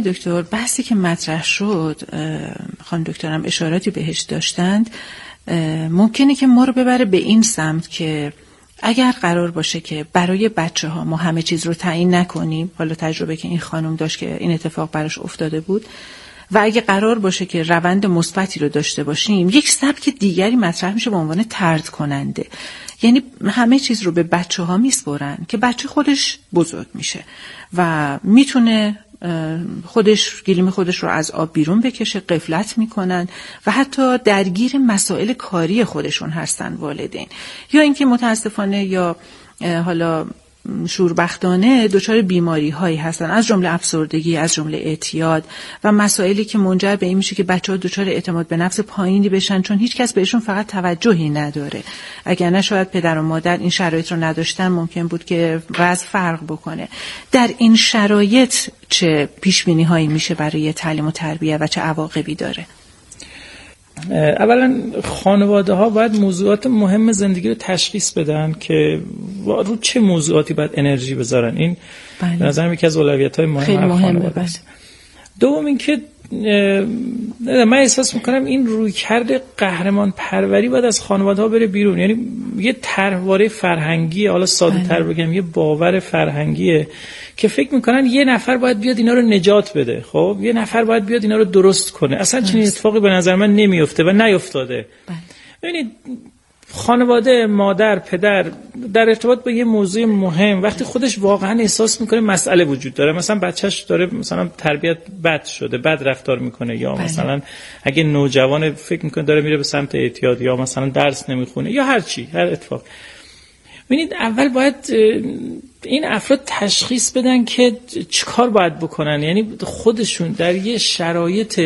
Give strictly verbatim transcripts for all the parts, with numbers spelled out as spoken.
دکتر بحثی که مطرح شد، خانم دکترم اشاراتی بهش داشتند، ممکنه که ما رو ببره به این سمت که اگر قرار باشه که برای بچه ها ما همه چیز رو تعیین نکنیم، حالا تجربه که این خانم داشت که این اتفاق براش افتاده بود، و اگه قرار باشه که روند مثبتی رو داشته باشیم، یک سبک دیگری مطرح میشه به عنوان طرد کننده. یعنی همه چیز رو به بچه ها میسپرن که بچه خودش بزرگ میشه و میتونه خودش گلیم خودش رو از آب بیرون بکشه، غفلت میکنن و حتی درگیر مسائل کاری خودشون هستن والدین، یا اینکه متاسفانه یا حالا شوربختانه دچار بیماری هایی هستن، از جمله افسردگی، از جمله اعتیاد و مسائلی که منجر به این میشه که بچه‌ها دچار اعتماد به نفس پایینی بشن، چون هیچ کس بهشون فقط توجهی نداره. اگر نه شاید پدر و مادر این شرایط رو نداشتن، ممکن بود که وضع فرق بکنه. در این شرایط چه پیش بینی هایی میشه برای تعلیم و تربیت و چه عواقبی داره؟ اولا خانواده ها باید موضوعات مهم زندگی رو تشخیص بدن که رو چه موضوعاتی باید انرژی بذارن. این بله. به نظرم یکی از اولویت های مهم خیلی مهمه. بله. دوم این که من احساس میکنم این رویکرد قهرمان پروری باید از خانواده ها بره بیرون. یعنی یه طرحواره فرهنگی، حالا ساده تر بگم یه باور فرهنگیه که فکر میکنن یه نفر باید بیاد اینا رو نجات بده، خب یه نفر باید بیاد اینا رو درست کنه. اصلا چنین اتفاقی به نظر من نمیفته و نیفتاده. ببینید خانواده، مادر، پدر در ارتباط با یه موضوع مهم وقتی خودش واقعا احساس میکنه مسئله وجود داره، مثلا بچهش داره مثلا تربیت بد شده، بد رفتار میکنه، یا بله. مثلا اگه نوجوان فکر میکنه داره میره به سمت اعتیاد، یا مثلا درس نمیخونه، یا هر چی، هر اتفاق. ببینید اول باید این افراد تشخیص بدن که چیکار باید بکنن. یعنی خودشون در یه شرایط،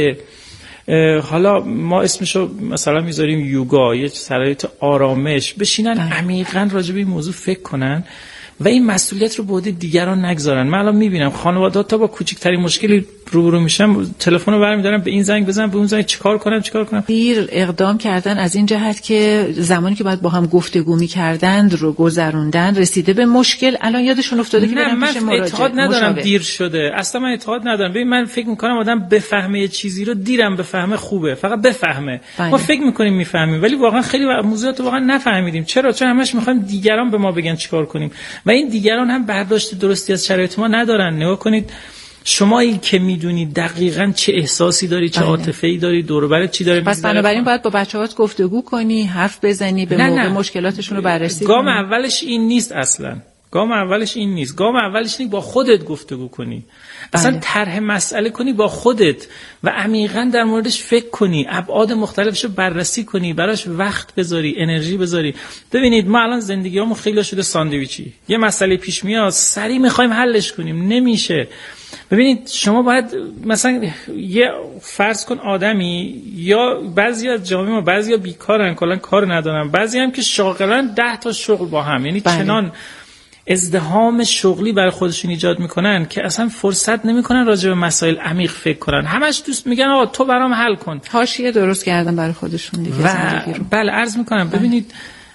حالا ما اسمشو مثلا میذاریم یوگا، یه شرایط آرامش، بشینن عمیقاً راجع به این موضوع فکر کنن و این مسئولیت رو به عهده دیگران نگذارن. من الان میبینم خانواده‌ها تا با کوچکترین مشکلی روبرو میشن، تلفن رو برمی‌دارن، به این زنگ بزنن، به اون زنگ، چیکار کنم چیکار کنم. دیر اقدام کردن از این جهت که زمانی که باید با هم گفتگو می‌کردند رو گذروندن، رسیده به مشکل، الان یادشون افتاده که برن پیش مراجع. من اعتقاد ندارم دیر شده، اصلا من اعتقاد ندارم. ببین من فکر می‌کنم آدم بفهمه یه چیزی رو، دیرم بفهمه خوبه، فقط بفهمه. باید. ما فکر می‌کنیم می‌فهمیم ولی واقعا خیلی موضوعات واقعا نفهمیدیم. چرا؟ چون همش می‌خوایم دیگران به ما بگن چیکار کنیم و این دیگران هم برداشت درستی از شرایط ما ندارن. نگاه کنید شمایی که میدونی دقیقاً چه احساسی داری، چه عاطفه‌ای داری، دور و برت چی داره. پس بنابراین باید با بچه‌هات گفتگو کنی، حرف بزنی، به موقع نه. مشکلاتشون رو بررسی کنی. گام اولش این نیست اصلاً. گام اولش این نیست. گام اولش اینه با خودت گفتگو کنی. اصلا بله. طرح مسئله کنی با خودت و عمیقاً در موردش فکر کنی، ابعاد مختلفش رو بررسی کنی، براش وقت بذاری، انرژی بذاری. ببینید ما الان زندگیامون خیلی شده ساندویچی. یه مسئله پیش میاد، سریع می‌خوایم حلش کنیم، نمیشه. ببینید شما باید مثلا یه فرض کن آدمی، یا بعضی از جامعه ما بعضیا بیکارن، کلا کار ندارن، بعضی هم که شاغلن ده تا شغل با هم، یعنی بله. چنان ازدحام شغلی برای خودشون ایجاد میکنن که اصلا فرصت نمیکنن راجع به مسائل عمیق فکر کنن. همش دوست میگن آقا تو برام حل کن، حاشیه درست کردن برای خودشون دیگه. و بله عرض میکنم بله. ببینید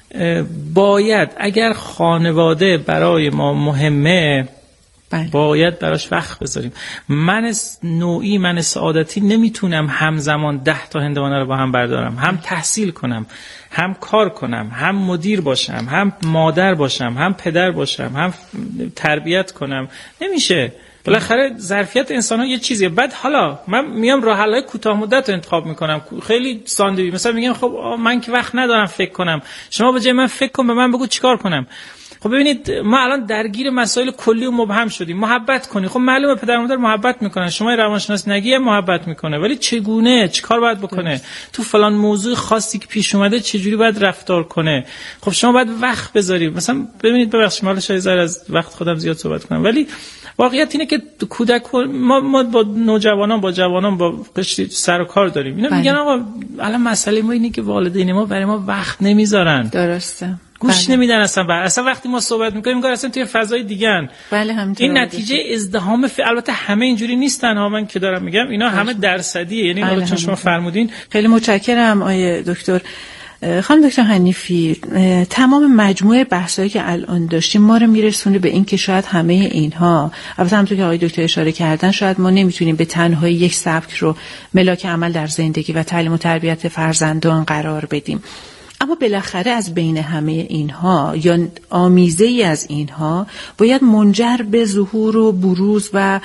باید اگر خانواده برای ما مهمه بله. باید براش وقت بذاریم. من نوعی، من سعادتی نمیتونم همزمان ده تا هندوانه رو با هم بردارم، هم تحصیل کنم، هم کار کنم، هم مدیر باشم، هم مادر باشم، هم پدر باشم، هم تربیت کنم. نمیشه. بالاخره ظرفیت انسان ها یه چیزیه. بعد حالا من میام راه حل‌های کوتاه مدت رو انتخاب میکنم، خیلی ساندویچ. مثلا میگم خب من که وقت ندارم فکر کنم، شما به جای من فکر کن، به من بگو چیکار کنم. خب ببینید ما الان درگیر مسائل کلی و مبهم شدیم. محبت کنی، خب معلومه پدر و مادر محبت میکنن، شما روانشناس نگی محبت میکنه، ولی چگونه، چیکار باید بکنه، تو فلان موضوع خاصی که پیش اومده چجوری باید رفتار کنه. خب شما باید وقت بذارید. مثلا ببینید ببخشید من شاید از وقت خودم زیاد صحبت کنم، ولی واقعیت اینه که کودک ما ما با نوجوانان، با جوانان، با قشر سر و کار داریم. اینا میگن آقا الان مسئله ما اینه که والدین ما برای ما وقت نمیذارن. درسته. گوش بله. نمیدن اصلا. بر اصلا وقتی ما صحبت میکنیم میگن اصلا توی فضای دیگه‌ان. بله همینطوره. این نتیجه ازدحام ف... البته همه اینجوری نیستن ها، من که دارم میگم اینا همه درصدیه. یعنی بله چون شما فرمودین. خیلی متشکرم آیه دکتر. خانم دکتر حنیفی، تمام مجموعه بحثایی که الان داشتیم ما رو میرسونه به این که شاید همه اینها، البته همونطور که آقای دکتر اشاره کردن، شاید ما نمیتونیم به تنهایی یک سبک رو ملاک عمل در زندگی و تعلیم و تربیت فرزندان قرار بدیم، اما بالاخره از بین همه اینها یا آمیزه ای از اینها باید منجر به ظهور و بروز و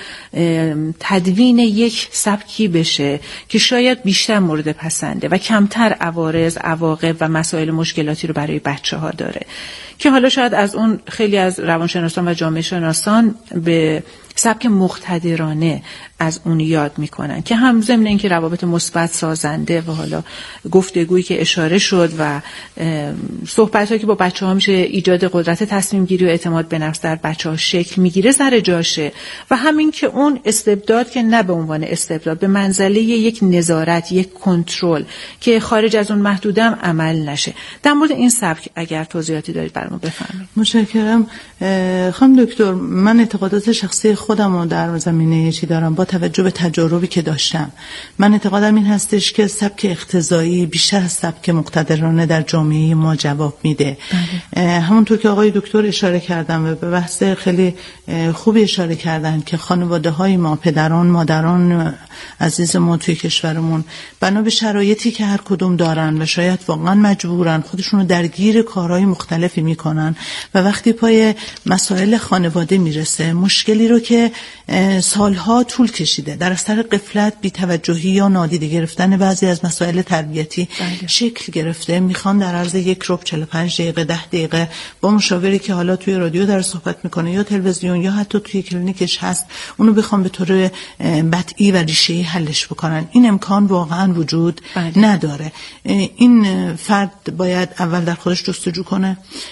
تدوین یک سبکی بشه که شاید بیشتر مورد پسنده و کمتر عوارض، عواقب و مسائل مشکلاتی رو برای بچه ها داره، که حالا شاید از اون خیلی از روانشناسان و جامعه شناسان به سبک مقتدرانه از اون یاد میکنن که هم ضمن اینکه روابط مثبت، سازنده و حالا گفتگویی که اشاره شد و صحبت‌هایی که با بچه‌ها میشه ایجاد قدرت تصمیم گیری و اعتماد به نفس در بچه‌ها شکل میگیره سر جاشه، و همین که اون استبداد که نه به عنوان استبداد، به منزله یک نظارت، یک کنترل که خارج از اون محدودم عمل نشه. در مورد این سبک اگر توضیحاتی دارید برام بفرمایید. متشکرم. خانم دکتر، من اعتقادات شخصی خودم رو در زمینه چی دارم با توجه به تجاربی که داشتم. من اعتقادم این هستش که سبک اقتضایی بیشتر از سبک مقتدرانه در جامعه ما جواب میده. همونطور که آقای دکتر اشاره کردن و به بحث خیلی خوبی اشاره کردن که خانواده های ما، پدران، مادران عزیز ما توی کشورمون بنا به شرایطی که هر کدوم دارن و شاید واقعا مجبورن خودشونو درگیر کارهای مختلفی میکنن و وقتی پای مسائل خانواده میرسه، مشکلی رو که سالها طول کشیده در اثر غفلت، بی‌توجهی یا نادیده گرفتن بعضی از مسائل تربیتی بله. شکل گرفته، میخوان در عرض یک ربع چهل و پنج دقیقه ده دقیقه با مشاوری که حالا توی رادیو در صحبت میکنه یا تلویزیون یا حتی توی کلینیکش هست، اونو بخوام به طور بطعی و ریشه‌ای حلش بکنن. این امکان واقعا وجود بله. نداره. این فرد باید اول در خودش جستجو کنه،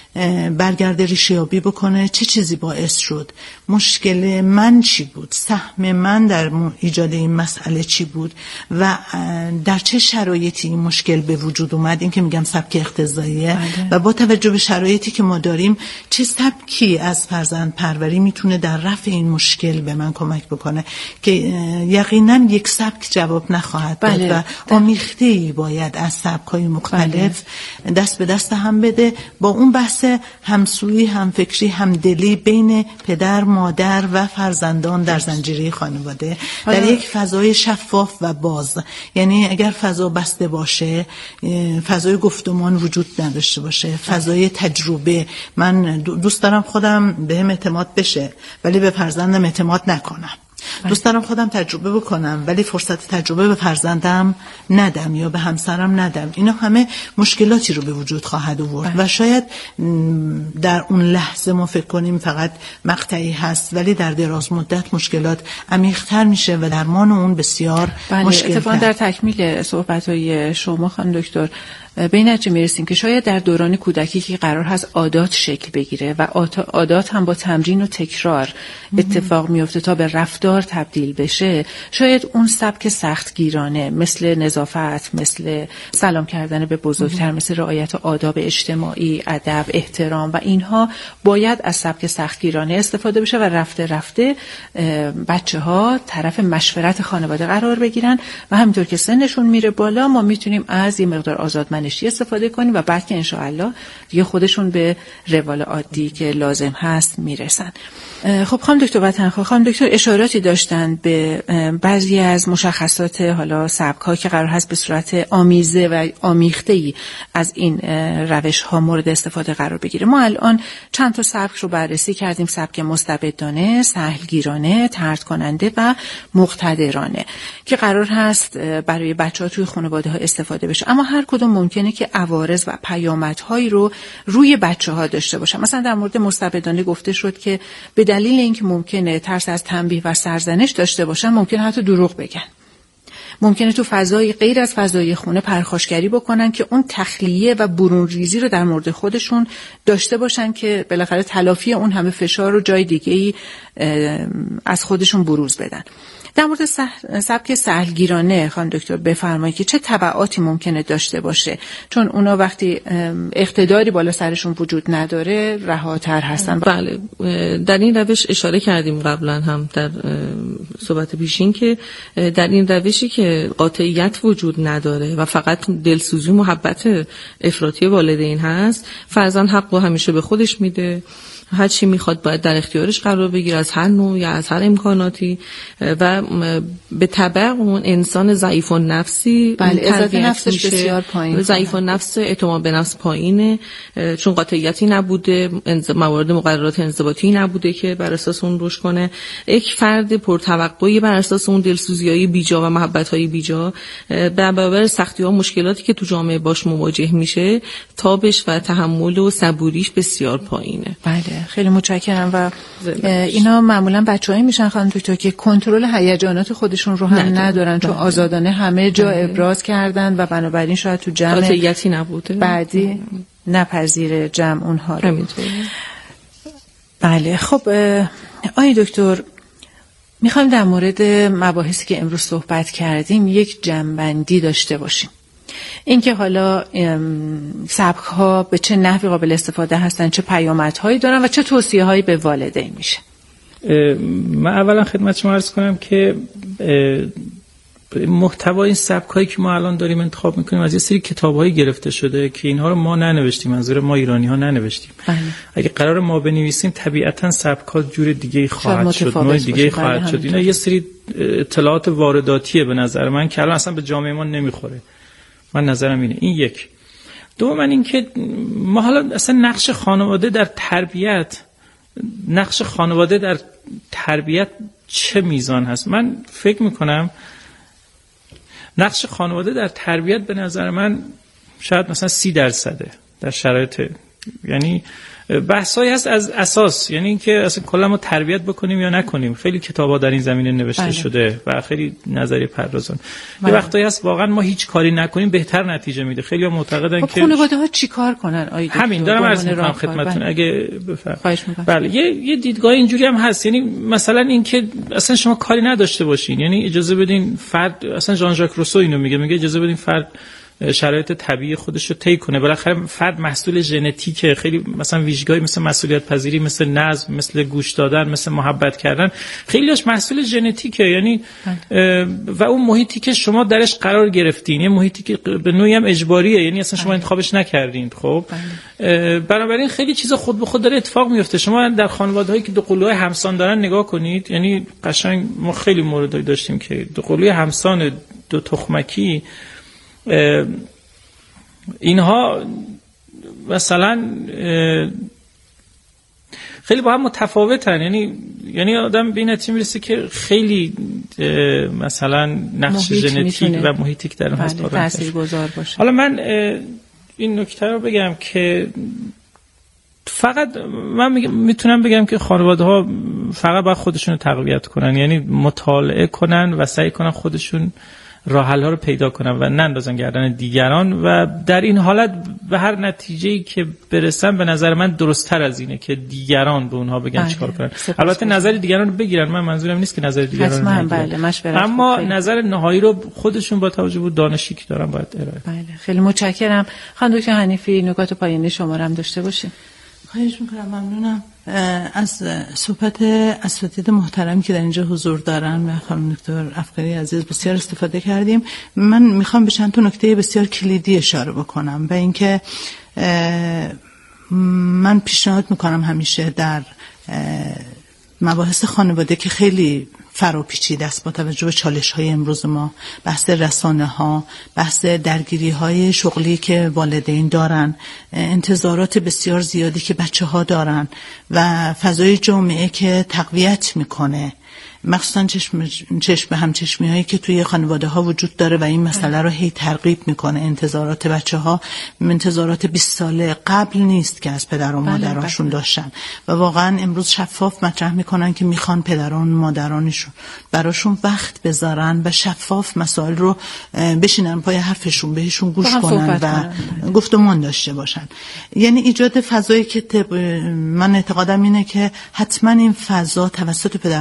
برگرده ریشه‌یابی بکنه، چه چیزی باعث شد، مشکل من چی بود، سهم من در ایجاد این مسئله چی بود و در چه شرایطی این مشکل به وجود اومد. این که میگم سبک اقتضاییه بله. و با توجه به شرایطی که ما داریم چه سبکی از فرزند پروری میتونه در رفع این مشکل به من کمک بکنه که یقینا یک سبک جواب نخواهد داد بله. و آمیخته‌ای باید از سبک‌های مختلف بله. دست به دست هم بده با اون بحث همسویی، همفکری، همدلی بین پدر، مادر و فرزندان در زنجیره خانواده در یک فضای شفاف و باز. یعنی اگر فضا بسته باشه، فضای گفتمان وجود نداشته باشه، فضای تجربه، من دوست دارم خودم بهم اعتماد بشه ولی به فرزندم اعتماد نکنم، دوست دارم خودم تجربه بکنم ولی فرصت تجربه به فرزندم ندم یا به همسرم ندم، اینا همه مشکلاتی رو به وجود خواهد آورد و شاید در اون لحظه ما فکر کنیم فقط مقطعی هست ولی در دراز مدت مشکلات عمیق‌تر میشه و درمان اون بسیار مشکل. اتفاقا در تکمیل صحبت‌های شما خانم دکتر به این نتیجه میرسیم که شاید در دوران کودکی که قرار هست عادات شکل بگیره و عادات هم با تمرین و تکرار اتفاق میفته تا به رفتار تبدیل بشه، شاید اون سبک سختگیرانه مثل نظافت، مثل سلام کردن به بزرگتر، مثل رعایت آداب اجتماعی، ادب، احترام و اینها باید از سبک سختگیرانه استفاده بشه و رفته رفته بچه ها طرف مشورت خانواده قرار بگیرن و همینطور که سنشون میره بالا ما میتونیم از یه مقدار آزادمند استفاده کنیم و بعد که انشاءالله دیگه خودشون به روال عادی که لازم هست میرسن. خب خانم دکتر وطنخواه، خانم دکتر اشاراتی داشتن به بعضی از مشخصات حالا سبک‌ها که قرار هست به صورت آمیزه و آمیخته‌ای از این روش‌ها مورد استفاده قرار بگیره. ما الان چند تا سبک رو بررسی کردیم: سبک مستبدانه، سهلگیرانه، طرد کننده و مقتدرانه که قرار هست برای بچه‌ها توی خانواده‌ها استفاده بشه، اما هر کدوم ممکنه که عوارض و پیامدهایی رو روی بچه‌ها داشته باشه. مثلا در مورد مستبدانه گفته شد که به دلیل اینکه ممکنه ترس از تنبیه و سرزنش داشته باشن، ممکنه حتی دروغ بگن، ممکنه تو فضای غیر از فضای خونه پرخاشگری بکنن که اون تخلیه و برون ریزی رو در مورد خودشون داشته باشن که بالاخره تلافی اون همه فشار رو جای دیگه‌ای از خودشون بروز بدن. در مورد سبک سهلگیرانه خانم دکتر بفرمایید که چه تبعاتی ممکنه داشته باشه، چون اونا وقتی اقتداری بالا سرشون وجود نداره رهاتر هستن. بله، در این روش اشاره کردیم قبلا هم در صحبت پیشین که در این روشی که قاطعیت وجود نداره و فقط دلسوزی محبت افراطی والدین هست، فرزند حقو همیشه به خودش میده، هر چی میخواد باید در اختیارش قرار بگیره از هر نوع یا از هر امکاناتی و به تبع اون انسان ضعیف النفسی بله عزت نفسش بسیار پایین، ضعیف النفس، اعتماد به نفس پایینه، چون قاطعیتی نبوده، موارد مقررات انضباطی نبوده که بر اساس اون رشد کنه. یک فرد پرتوقعی بر اساس اون دلسوزی‌های بیجا و محبت‌های بیجا به برابر سختی‌ها مشکلاتی که تو جامعه باش مواجه میشه، تابش و تحمل و صبوریش بسیار پایینه. بله خیلی متشکرم. و اینا معمولا بچه‌ای میشن خانم دکتر که کنترل هیجانات خودشون رو هم ندارن, ندارن. چون آزادانه همه جا بله. ابراز کردن و بنابراین شاید تو جمع قاطعیتی نبوده بعدی نپذیر جمع اونها رو. همینطوره. بله خب آقای دکتر میخوایم در مورد مباحثی که امروز صحبت کردیم یک جمع‌بندی داشته باشیم. اینکه حالا سبک ها به چه نحوی قابل استفاده هستن، چه پیامدهایی دارن و چه توصیه هایی به والدین میشه. من اولا خدمت شما عرض کنم که محتوا این سبک هایی که ما الان داریم انتخاب میکنیم از یه سری کتاب هایی گرفته شده که اینها رو ما ننوشتیم، منظور ما ایرانی ها ننوشتیم. بله. اگه قرار ما بنویسیم طبیعتا سبک ها جور دیگه خواهد شد، نوع دیگه خواهد بله شد. اینا یه سری اطلاعات وارداتیه به نظر من که الان اصلا به جامعه ما نمیخوره. من نظرم اینه. این یک. دوم این که ما حالا اصلا نقش خانواده در تربیت نقش خانواده در تربیت چه میزان هست؟ من فکر میکنم نقش خانواده در تربیت به نظر من شاید مثلا سی درصده در شرایط، یعنی بحثایی هست از اساس، یعنی اینکه اصلا کلا ما تربیت بکنیم یا نکنیم. خیلی کتابا در این زمینه نوشته بله. شده و خیلی نظریه پردازان. بله. یه وقتایی هست واقعا ما هیچ کاری نکنیم بهتر نتیجه میده. خیلی‌ها معتقدن خب که خانواده‌ها چیکار کنن؟ آید همین دارم عرض می‌کنم خدمتتون اگه بفرمایید. بله یه یه دیدگاه اینجوری هم هست، یعنی مثلا اینکه اصلا شما کاری نداشته باشین، یعنی اجازه بدین فرد، اصلا ژان ژاک روسو اینو میگه، میگه اجازه بدین فرد شرایط طبیعی خودش رو طی کنه. بالاخره فرد محصول ژنتیکه، خیلی مثلا ویژگاهی مثل مسئولیت پذیری، مثل نظم، مثل گوش دادن، مثل محبت کردن، خیلیش محصول ژنتیکه، یعنی و اون محیطی که شما درش قرار گرفتین، یه محیطی که به نوعی هم اجباریه، یعنی اصلا شما انتخابش نکردین. خب بنابراین خیلی چیزا خود به خود داره اتفاق میفته. شما در خانواده‌هایی که دو قلوهای همسان دارن نگاه کنید، یعنی قشنگ ما خیلی موردایی داشتیم که دو قلوی همسان، دو تخمکی، اینها مثلا خیلی با هم متفاوتن، یعنی یعنی آدم به این نتیجه میرسه که خیلی مثلا نقش ژنتیک و محیطی که در اون هست تاثیرگذار باشه. حالا من این نکته رو بگم که فقط من میتونم بگم که خانواده ها فقط باید خودشون رو تقویت کنن، یعنی مطالعه کنن و سعی کنن خودشون راه حل ها رو پیدا کنن و نندازن گردن دیگران، و در این حالت به هر نتیجه‌ای که برسن به نظر من درست‌تر از اینه که دیگران به اونها بگن چیکار کنن. البته نظر دیگران رو بگیرن، من منظورم نیست که نظر دیگران رو بگیرن، بله، اما نظر نهایی رو خودشون با توجه به دانشی که دارن باید ارائه. بله خیلی متشکرم. خانم دکتر حنیفی نکات پایانی شما رو هم داشته باشیم. خواهش میکنم. ممنونم از صحبت اساتید محترمی که در اینجا حضور دارن و خانم دکتر افقری عزیز بسیار استفاده کردیم. من میخوام به چند تا نکته بسیار کلیدی اشاره بکنم و اینکه من پیشنهاد میکنم همیشه در مباحث خانواده که خیلی فراپیچیده است با توجه به چالش‌های امروز ما، بحث رسانه‌ها، بحث درگیری‌های شغلی که والدین دارن، انتظارات بسیار زیادی که بچه‌ها دارن و فضای جامعه که تقویت میکنه، مخصوصا چشم چشم به همچشمی هایی که توی خانواده ها وجود داره و این مسئله رو هی ترغیب میکنه. انتظارات بچه ها انتظارات بیست ساله قبل نیست که از پدر و مادرانشون داشتن و واقعا امروز شفاف مطرح میکنن که میخوان پدران و مادرانشون براشون وقت بذارن و شفاف مسائل رو بشینن پای حرفشون، بهشون گوش کنن و گفتمان داشته باشن. یعنی ایجاد فضایی که من اعتقادم اینه که حتما این فضا توسط پدر مادر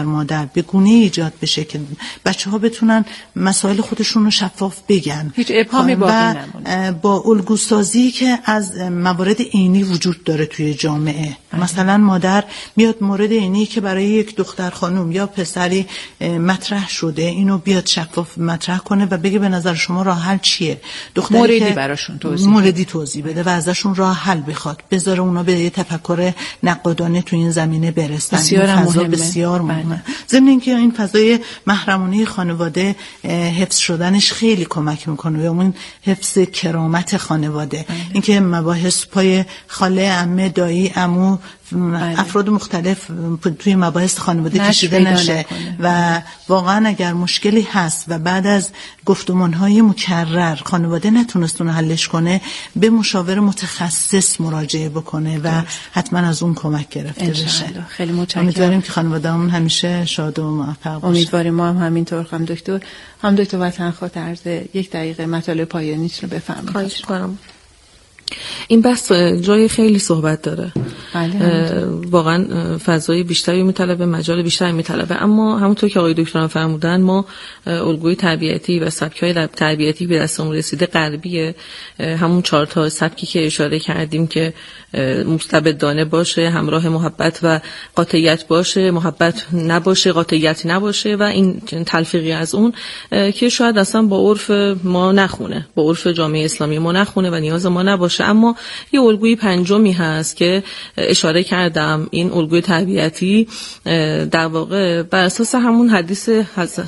بهتر به گونه ایجاد بشه که بچه ها بتونن مسائل خودشون رو شفاف بگن، هیچ ابهامی باقی نمونه، با الگوسازی که از موارد عینی وجود داره توی جامعه. آه. مثلا مادر میاد مورد عینی که برای یک دختر خانم یا پسری مطرح شده اینو بیاد شفاف مطرح کنه و بگه به نظر شما راه حل چیه، دختری موردی که براشون توضیح موردی توضیح بده و ازشون راه حل بخواد، بذاره اونا به یه تفکر نقادانه تو این زمینه برسن. بسیار این فضا مهمه. بسیار مهمه. ضمن اینکه این فضای محرمانه خانواده حفظ شدنش خیلی کمک میکنه به اون حفظ کرامت خانواده. اینکه مباحث پای خاله، عمه، دایی، عمو، افراد مختلف توی مباحث خانواده کشیده نشه و واقعا اگر مشکلی هست و بعد از گفتمانهای مکرر خانواده نتونست اون حلش کنه، به مشاور متخصص مراجعه بکنه و حتما از اون کمک گرفته بشه. خیلی متشکرم. امیدواریم که خانواده‌مون همیشه شاد و موفق باشه. امیدواریم ما هم همینطور. خانم دکتر هم دکتر وطنخواه طرز یک دقیقه مطالب پایانیتون رو بفرمایید. خواهش می‌کنم. این بحث جای خیلی صحبت داره. بله، واقعا فضای بیشتری میطلبه، مجال بیشتری میطلبه، اما همونطور که آقای دکتران فرمودن ما الگوی تربیتی و سبک‌های تربیتی به دستمون رسیده غربیه، همون چهار تا سبکی که اشاره کردیم که مستبدانه باشه، همراه محبت و قاطعیت باشه، محبت نباشه، قاطعیت نباشه و این تلفیقی از اون که شاید اصلا با عرف ما نخونه، با عرف جامعه اسلامی ما نخونه و نیاز ما نباشه. اما یه الگوی پنجمی هست که اشاره کردم، این الگوی تربیتی در واقع بر اساس همون حدیث حضرت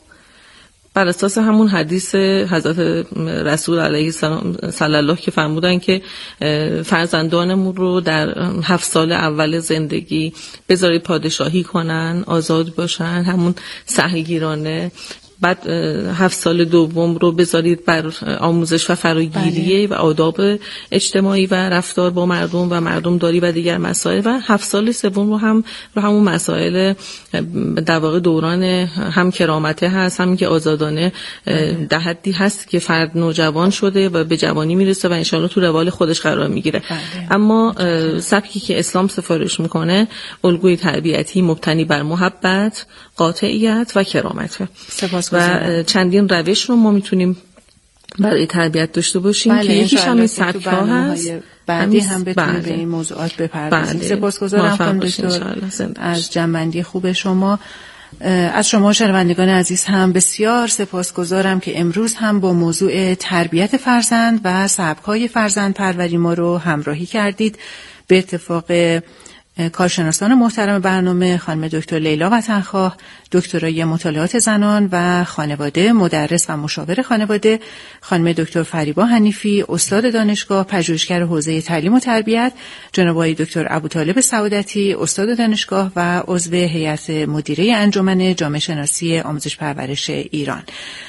بر اساس همون حدیث حضرت رسول علیه السلام صلی الله که فرمودن که فرزندانمون رو در هفت سال اول زندگی بذارید پادشاهی کنن، آزاد باشن، همون سهلگیرانه، بعد هفت سال دوم رو بذارید بر آموزش و فراگیری و آداب اجتماعی و رفتار با مردم و مردم داری و دیگر مسائل، و هفت سال سوم رو هم رو همون مسائل در واقع دوران هم کرامته هست، هم که آزادانه در حدی هست که فرد نوجوان شده و به جوانی میرسه و انشالله تو روال خودش قرار میگیره. اما سبکی که اسلام سفارش میکنه الگوی تربیتی مبتنی بر محبت، قاطعیت و کرامته. و چندین روش رو ما میتونیم برای تربیت داشته باشیم بله، که یکیش هم این سبک ها هست. بعدی هم بتونیم بله. به این موضوعات بپردازیم. بله. سپاسگزارم خانم دکتر از جنبندی خوب شما. از شما شنوندگان عزیز هم بسیار سپاسگزارم که امروز هم با موضوع تربیت فرزند و سبک‌های فرزند پروری ما رو همراهی کردید. به اتفاق کارشناسان محترم برنامه خانم دکتر لیلا وطنخواه، دکترای مطالعات زنان و خانواده، مدرس و مشاور خانواده، خانم دکتر فریبا حنیفی، استاد دانشگاه، پژوهشگر حوزه تعلیم و تربیت، جناب آقای دکتر ابوطالب سعادتی، استاد دانشگاه و عضو هیئت مدیره انجمن جامعه شناسی آموزش پرورش ایران.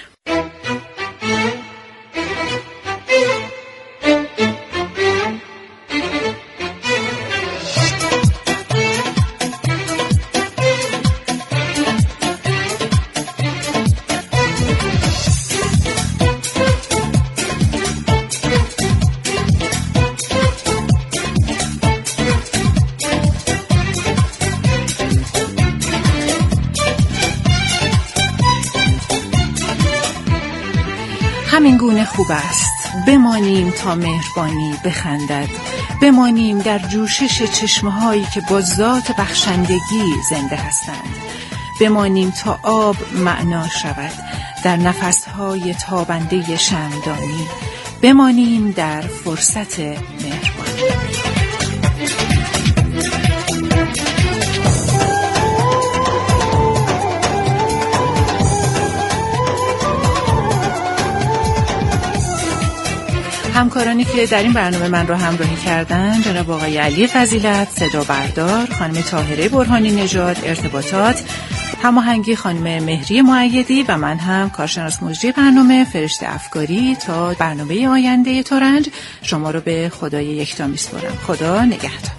همین گونه خوب است بمانیم تا مهربانی بخندد، بمانیم در جوشش چشمهایی که با ذات بخشندگی زنده هستند، بمانیم تا آب معنا شود در نفسهای تابنده شمعدانی، بمانیم در فرصت مهربانی. همکارانی که در این برنامه من را همراهی کردند جناب آقای علی فضیلت صدا بردار، خانم طاهره برهانی نژاد ارتباطات، هماهنگی خانم مهری مؤیدی و من هم کارشناس مجری برنامه فرشته افکاری. تا برنامه آینده تارنج شما رو به خدای یکتا میسپارم. خدا نگهدار.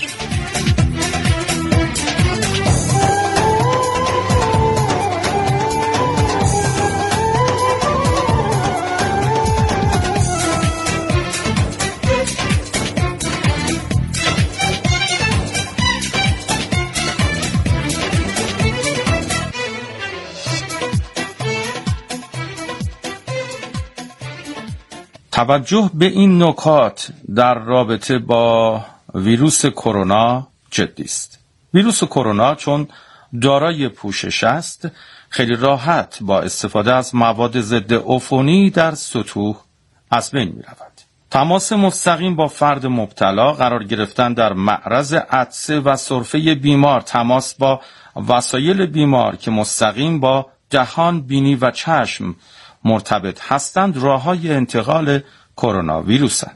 توجه به این نکات در رابطه با ویروس کرونا جدی است. ویروس کرونا چون دارای پوشش است، خیلی راحت با استفاده از مواد ضد عفونی در سطوح از بین می رود. تماس مستقیم با فرد مبتلا، قرار گرفتن در معرض عطسه و سرفه بیمار، تماس با وسایل بیمار که مستقیم با دهان، بینی و چشم مرتبط هستند، راه‌های انتقال کرونا ویروسند.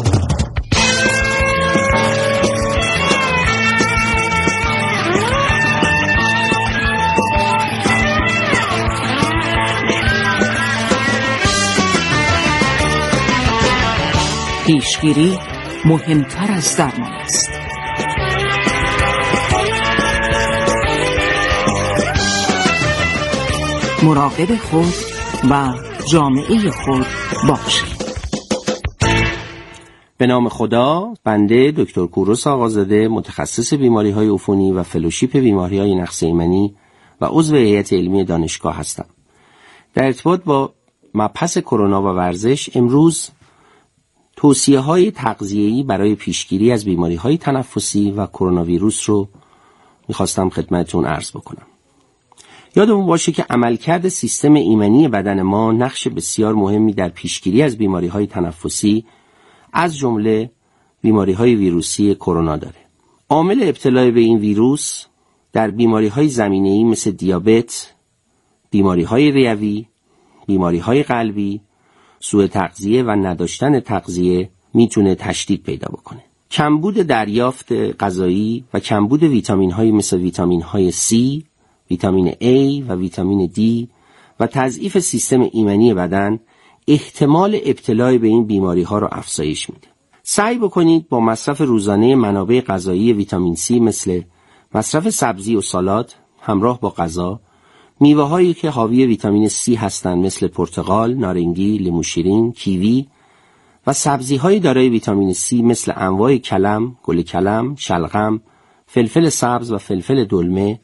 پیشگیری مهمتر از درمان است. مراقب خود و جامعه خود باشید. به نام خدا، بنده دکتر کوروش آقازاده، متخصص بیماری‌های عفونی و فلوشیپ بیماری‌های نقص ایمنی و عضو هیئت علمی دانشگاه هستم. در ارتباط با مبحث کرونا و ورزش، امروز توصیه‌های تغذیه‌ای برای پیشگیری از بیماری‌های تنفسی و کرونا ویروس رو می‌خواستم خدمتتون عرض بکنم. یادمون باشه که عملکرد سیستم ایمنی بدن ما نقش بسیار مهمی در پیشگیری از بیماری‌های تنفسی از جمله بیماری‌های ویروسی کرونا داره. عامل ابتلا به این ویروس در بیماری‌های زمینه‌ای مثل دیابت، بیماری‌های ریوی، بیماری‌های قلبی، سوء تغذیه و نداشتن تغذیه میتونه تشدید پیدا بکنه. کمبود دریافت غذایی و کمبود ویتامین‌های مثل ویتامین‌های C، ویتامین A و ویتامین D و تضعیف سیستم ایمنی بدن احتمال ابتلا به این بیماری‌ها رو افزایش میده. سعی بکنید با مصرف روزانه منابع غذایی ویتامین C مثل مصرف سبزی و سالاد همراه با غذا، میوه‌هایی که حاوی ویتامین C هستند مثل پرتقال، نارنگی، لیمو شیرین، کیوی و سبزی‌های دارای ویتامین C مثل انواع کلم، گل کلم، شلغم، فلفل سبز و فلفل دلمه،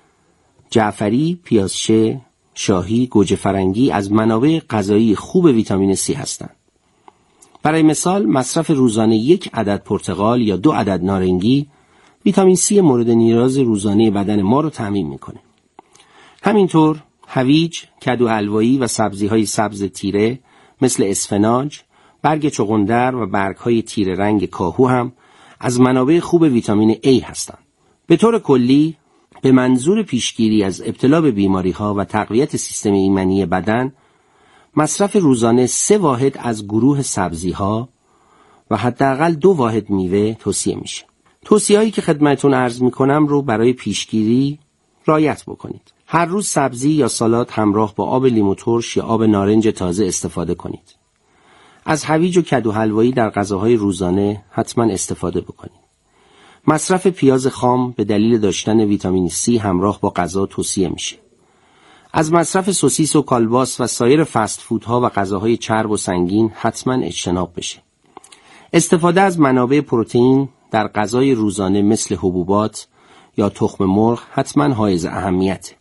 جعفری، پیازچه، شاهی، گوجه فرنگی از منابع غذایی خوب ویتامین C هستند. برای مثال مصرف روزانه یک عدد پرتقال یا دو عدد نارنگی ویتامین C مورد نیاز روزانه بدن ما رو تامین میکنه. همینطور هویج، کدو حلوایی و سبزی‌های سبز تیره مثل اسفناج، برگ چغندر و برگ‌های تیره رنگ کاهو هم از منابع خوب ویتامین A هستند. به طور کلی به منظور پیشگیری از ابتلا به بیماری‌ها و تقویت سیستم ایمنی بدن، مصرف روزانه سه واحد از گروه سبزی‌ها و حداقل دو واحد میوه توصیه میشه. توصیه‌هایی که خدمتتون عرض می‌کنم رو برای پیشگیری رعایت بکنید. هر روز سبزی یا سالاد همراه با آب لیمو ترش یا آب نارنج تازه استفاده کنید. از هویج و کدو حلوایی در غذاهای روزانه حتما استفاده بکنید. مصرف پیاز خام به دلیل داشتن ویتامین C همراه با غذا توصیه میشه. از مصرف سوسیس و کالباس و سایر فست فودها و غذاهای چرب و سنگین حتما اجتناب بشه. استفاده از منابع پروتئین در غذای روزانه مثل حبوبات یا تخم مرغ حتما حائز اهمیته.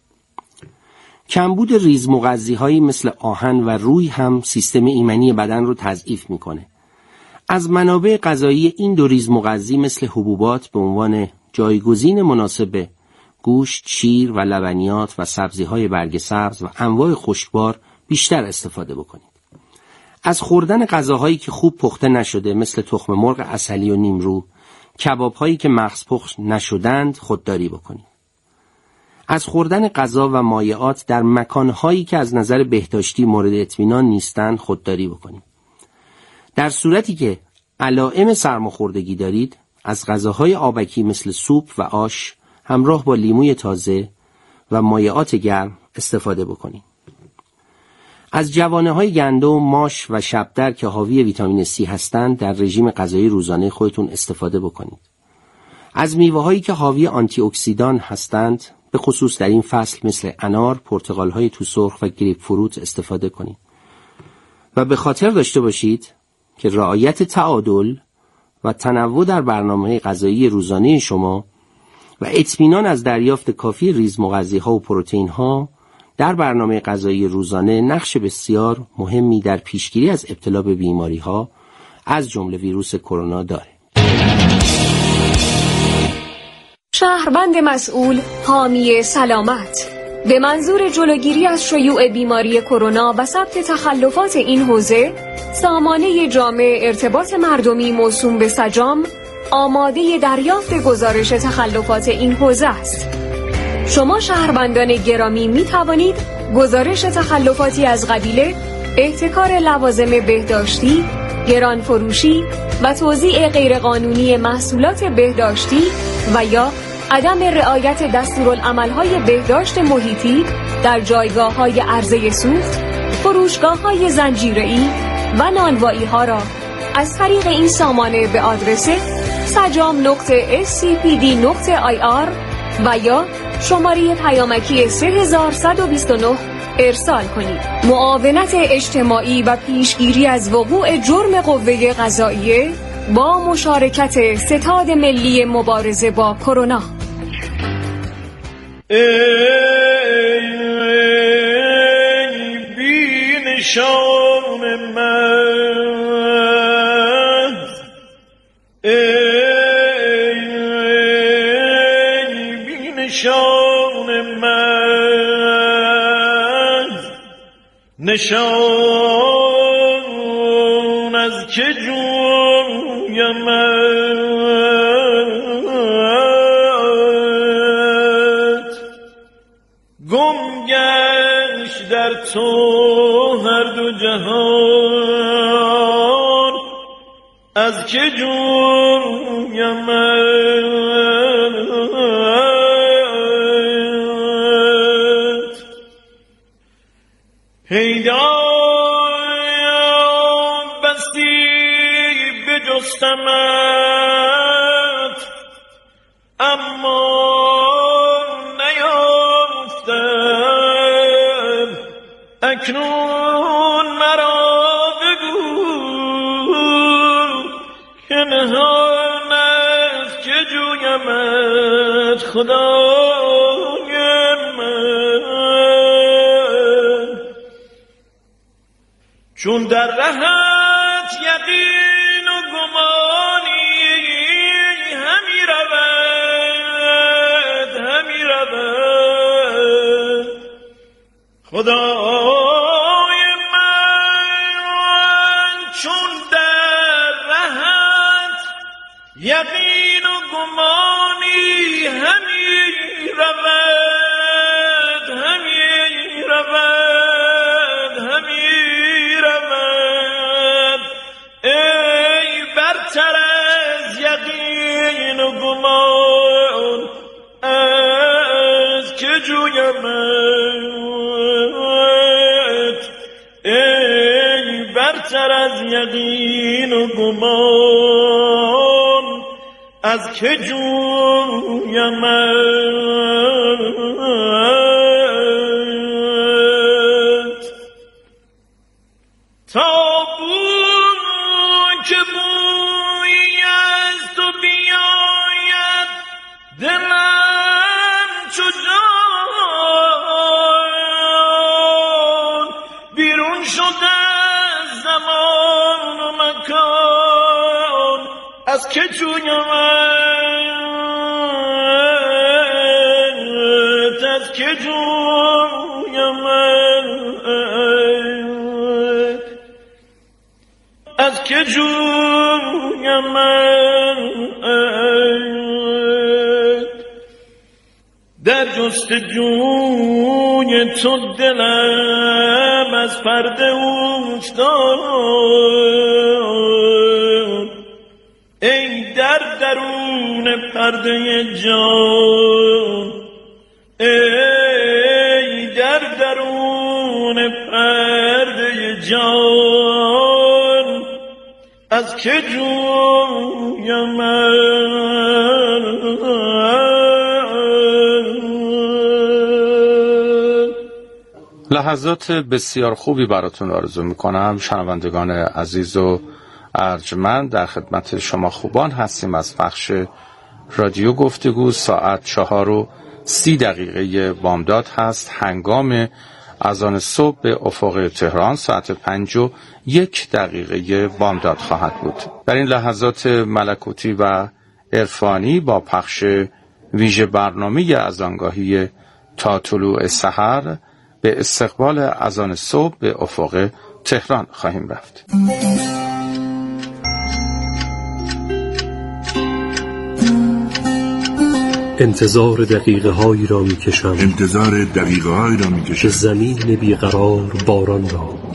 کمبود ریز مغذی‌هایی مثل آهن و روی هم سیستم ایمنی بدن رو تضعیف میکنه. از منابع غذایی این دو ریز مغذی مثل حبوبات به عنوان جایگزین مناسب گوشت، شیر و لبنیات و سبزی‌های برگ سبز و انواع خشکبار بیشتر استفاده بکنید. از خوردن غذاهایی که خوب پخته نشده مثل تخم مرغ عسلی و نیمرو، کباب‌هایی که مغز پخت نشدند خودداری بکنید. از خوردن غذا و مایعات در مکان‌هایی که از نظر بهداشتی مورد اطمینان نیستند خودداری بکنید. در صورتی که علائم سرماخوردگی دارید، از غذاهای آبکی مثل سوپ و آش همراه با لیموی تازه و مایعات گرم استفاده بکنید. از جوانه‌های گندم، ماش و شبدر که حاوی ویتامین C هستند در رژیم غذایی روزانه خودتون استفاده بکنید. از میوه‌هایی که حاوی آنتی اکسیدان هستند به خصوص در این فصل مثل انار، پرتقال‌های تو سرخ و گریپ فروت استفاده کنید. و به خاطر داشته باشید که رعایت تعادل و تنوع در برنامه غذایی روزانه شما و اطمینان از دریافت کافی ریز مغذی‌ها و پروتئین‌ها در برنامه غذایی روزانه نقش بسیار مهمی در پیشگیری از ابتلا به بیماری‌ها از جمله ویروس کرونا دارد. شهروند مسئول حامی سلامت به منظور جلوگیری از شیوع بیماری کرونا و ثبت تخلفات این حوزه، سامانه جامع ارتباط مردمی موسوم به سجام آماده دریافت گزارش تخلفات این حوزه است. شما شهروندان گرامی می توانید گزارش تخلفاتی از قبیل احتکار لوازم بهداشتی، گران فروشی و توزیع غیرقانونی محصولات بهداشتی و یا عدم رعایت دستورالعمل‌های بهداشت محیطی در جایگاه‌های عرضه سوخت، فروشگاه‌های زنجیره‌ای و نانوایی‌ها را از طریق این سامانه به آدرس سجام نقطه اس سی پی دی نقطه آی آر و یا شماره پیامکی سه هزار صد و بیست و نه ارسال کنید. معاونت اجتماعی و پیشگیری از وقوع جرم قوه قضاییه با مشارکت ستاد ملی مبارزه با کرونا. ای بی نشان من، ای بی نشان من، نشان از که جویم تو هر دو جهان، از که جویم پیدا بستی بجستمت، اما نیافتم. اکنون مرا بگو که نهان است که جویمت خدای من، چون در رهت یقین و گمانی همی رود همی رود خدای من، چون در رهت یقین و گمانی همی رود همی رود همی رود. ای برتر از یقین و گمان، از که جویم برتر از یقین و گمان، از که جویم تا بوی که بوی از تو بیاید دلم چو جان بیرون شده زمان و مکان، از که جویمت از که جویمت از که جویمت در جستجوی تو دلم از پرده افتاد. ای در درون پرده جان، ای در درون پرده جان، از که جویم لحظات بسیار خوبی براتون آرزو میکنم. شنوندگان عزیز و ارجمند، در خدمت شما خوبان هستیم از بخش رادیو گفتگو. ساعت چهار و سی دقیقه بامداد هست. هنگام اذان صبح به افق تهران ساعت پنج و یک دقیقه بامداد خواهد بود. در این لحظات ملکوتی و عرفانی با پخش ویژه برنامه اذانگاهی تا طلوع سحر به استقبال اذان صبح به افق تهران خواهیم رفت. انتظار دقیقه هایی را می کشم انتظار دقیقه هایی را می کشم که زمین بیقرار باران را